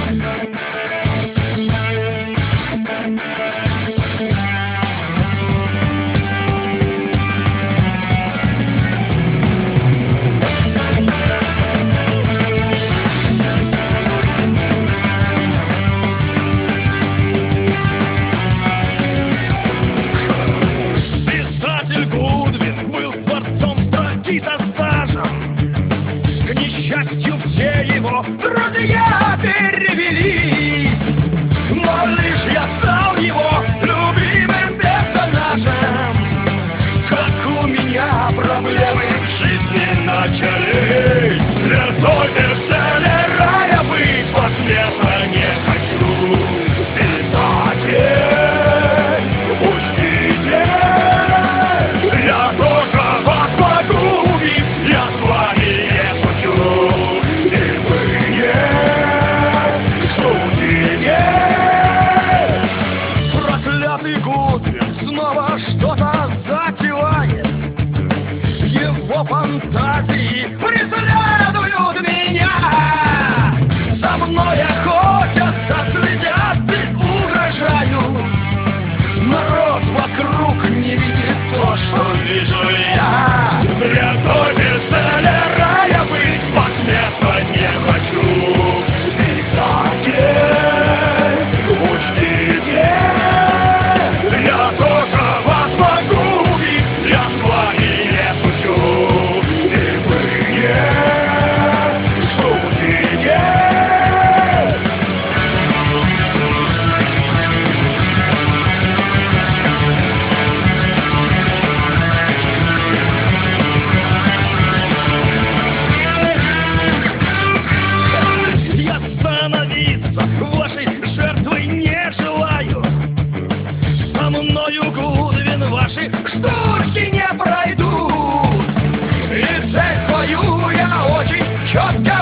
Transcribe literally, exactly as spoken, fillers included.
Все его друзья перевелись, но лишь я стал его любимым персонажем. Как у меня проблемы в жизни начались, звездой бестселлера я быть посмертно не хочу. Писатель, учтите, я тоже вас могу убить, я с вами не шучу. Проклятый Гудвин снова что-то затевает. Его фантазии преследуют меня. За мной охотятся, следят и угрожают. Народ вокруг не видит то, что вижу я. Звездой бестселлера я быть посмертно не хочу. Писатель, учтите, я тоже вас могу убить, я с вами не шучу. И вы не шутите. Я становиться вашей жертвой не желаю. Со мною, Гудвин, ваши штучки не пройдут. И цель свою я очень четко